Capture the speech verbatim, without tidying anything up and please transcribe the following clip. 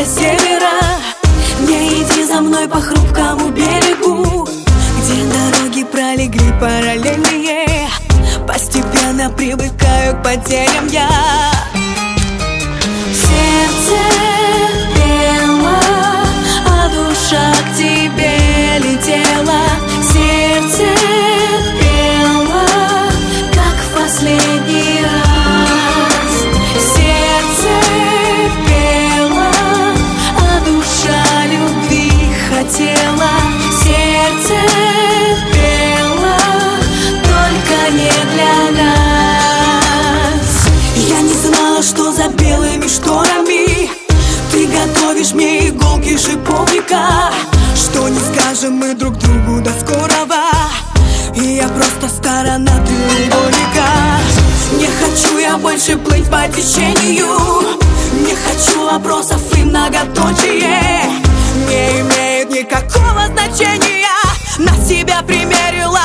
севера. Не иди за мной по хрупкому берегу, где дороги пролегли параллельные. Постепенно привыкаю к потерям я. Сердце пело, а душа к тебе летела. Сердце пело, как в последний раз. Сердце пело, а душа любви хотела. Сердце пело, только не для нас. Я не знала, что за белыми шторами ты готовишь мне иголки шиповника. Что не скажем мы друг другу до скорого, и я просто сторона треугольника. Не хочу я больше плыть по течению, не хочу вопросов и многоточие. Не имеет никакого значения, на себя примерила